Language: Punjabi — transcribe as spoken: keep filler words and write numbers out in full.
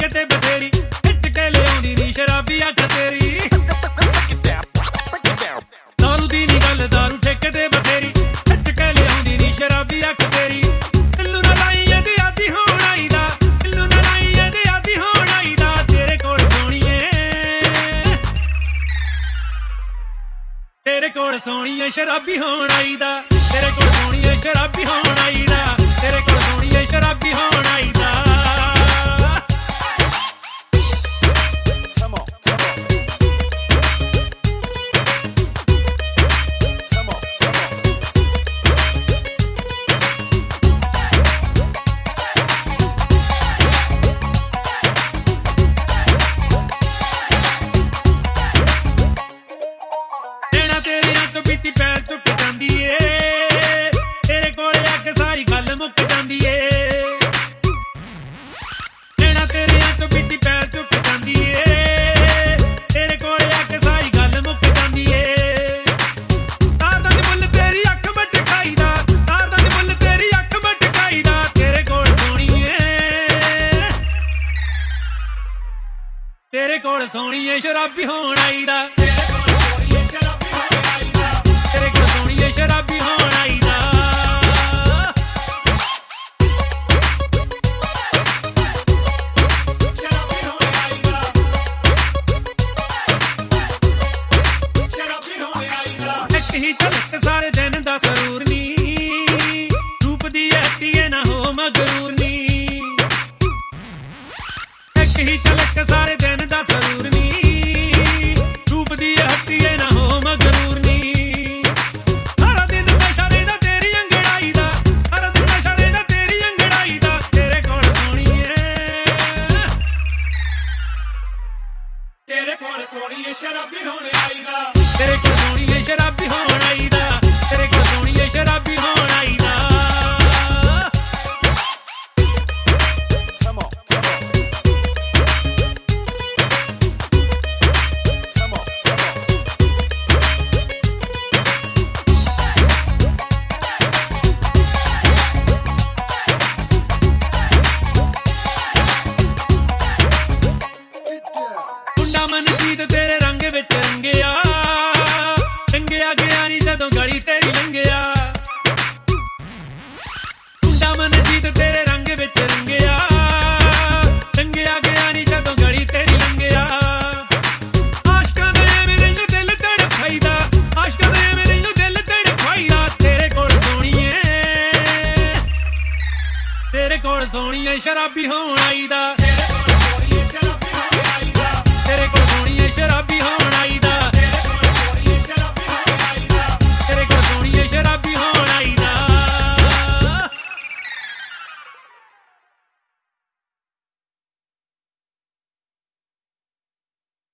ਠੇਕੇ ਤੇ ਬਥੇਰੀ ਖਿੱਚ ਕੇ ਲਿਆਉਂਦੀ ਨੀ ਸ਼ਰਾਬੀ ਅੱਖ ਤੇਰੀ ਦਾਰੂ ਦੀ ਨੀ ਗੱਲ ਦਾਰੂ ਠੇਕੇ ਤੇ ਬਥੇਰੀ ਖਿੱਚ ਕੇ ਲਿਆਉਂਦੀ ਨੀ ਸ਼ਰਾਬੀ ਅੱਖ ਤੇਰੀ ਦਿਲੋਂ ਨਾ ਲਾਈ ਇਹਦੇ ਆਦੀ ਹੋਣ ਆਈਦਾ ਦਿਲੋਂ ਨਾ ਲਾਈ ਇਹਦੇ ਆਦੀ ਹੋਣ ਆਈਦਾ ਤੇਰੇ ਕੋਲ ਸੋਹਣੀਏ ਤੇਰੇ ਕੋਲ ਸੋਹਣੀਏ ਸ਼ਰਾਬੀ ਹੋਣ ਆਈਦਾ ਤੇਰੇ ਕੋਲ ਸੋਹਣੀਏ ਸ਼ਰਾਬੀ ਹੋਣ ਆਈਦਾ ਤੇਰੇ ਕੋਲ ਸੋਹਣੀਏ ਸ਼ਰਾਬੀ ਹੋਣ ਆਈਦਾ ਬੀਤੀ ਪੈਰ ਚੁੱਕ ਜਾਂਦੀ ਏ ਤੇਰੇ ਕੋਲ ਆ ਕੇ ਸਾਰੀ ਗੱਲ ਮੁੱਕ ਜਾਂਦੀ ਏ ਨੈਣਾ ਤੇਰੇ ਤੋਂ ਬੀਤੀ ਪੈਰ ਚੁੱਕ ਜਾਂਦੀ ਏ ਤੇਰੇ ਕੋਲ ਆ ਕੇ ਸਾਰੀ ਗੱਲ ਮੁੱਕ ਜਾਂਦੀ ਏ ਤਾਰਦਾ ਦੇ ਮੁੱਲ ਤੇਰੀ ਅੱਖ ਮਟਕਾਈਦਾ ਤਾਰਦਾ ਦੇ ਮੁੱਲ ਤੇਰੀ ਅੱਖ ਮਟਕਾਈਦਾ ਤੇਰੇ ਕੋਲ ਸੋਹਣੀਏ ਤੇਰੇ ਕੋਲ ਸੋਹਣੀਏ ਸ਼ਰਾਬੀ ਹੋਣ ਆਈਦਾ ਤੇਰੇ ਕੋਲ ਸੋਹਣੀਏ ਸ਼ਰਾਬੀ ਹੋਣ ਆਈਦਾ ਸ਼ਰਾਬੀ ਹੋਣ ਆਈਦਾ ਸ਼ਰਾਬੀ ਹੋਣ ਆਈਦਾ ਇੱਕ ਹੀ ਝਲਕ ਸਾਰੇ ਦਿਨ ਦਾ ਸਰੂਰ ਨੀ ਰੂਪ ਦੀ ਹੱਟੀਏ ਨਾ ਹੋ ਮਗਰੂਰ ਨੀ ਇੱਕ ਹੀ ਝਲਕ ਸਾਰੇ ਦਿਨ ਦਾ ਸਰੂਰ ਨੀ ਰੂਪ ਦੀ ਹੱਟੀਏ ਨਾ ਹੋ ਮਗਰੂਰ ਨੀ ਤੇਰੇ ਕੋਲ ਸੋਹਣੀਏ ਸ਼ਰਾਬੀ ਹੋਣ ਆਈਦਾ ਤੇਰੇ ਕੋਲ ਸੋਹਣੀਏ ਸ਼ਰਾਬੀ ਹੋਣ ਆਈਦਾ ਤੇਰੇ ਕੋਲ ਸੋਹਣੀਏ ਸ਼ਰਾਬੀ ਹੋਣ ਆਈਦਾ Come on, come on. Come on, come on. ਮੁੰਡਾ ਮਨਜੀਤ ਤੇਰੇ ਰੰਗ ਵਿੱਚ ਰੰਗਿਆ ਰੰਗਿਆ ਗਿਆ ਨੀ ਜਦੋਂ ਗਲੀ ਤੇਰੀ ਲੰਘਿਆ ਮੁੰਡਾ ਮਨਜੀਤ ਤੇਰੇ ਰੰਗ ਵਿੱਚ ਰੰਗਿਆ ਰੰਗਿਆ ਗਿਆ ਨੀ ਜਦੋਂ ਗਲੀ ਤੇਰੀ ਲੰਘਿਆ ਆਸ਼ਕਾਂ ਦੇ ਮੇਰੇ ਨੂੰ ਦਿਲ ਧੜਕਾਈਦਾ ਆਸ਼ਕਾਂ ਦੇ ਮੇਰੇ ਨੂੰ ਦਿਲ ਧੜਕਾਈਦਾ ਤੇਰੇ ਕੋਲ ਸੋਹਣੀਏ ਤੇਰੇ ਕੋਲ ਸੋਹਣੀਏ ਸ਼ਰਾਬੀ ਹੋਣ ਆਈਦਾ ਤੇਰੇ ਕੋਲ ਸੋਹਣੀਏ ਸ਼ਰਾਬੀ ਹੋਣ ਆਈਦਾ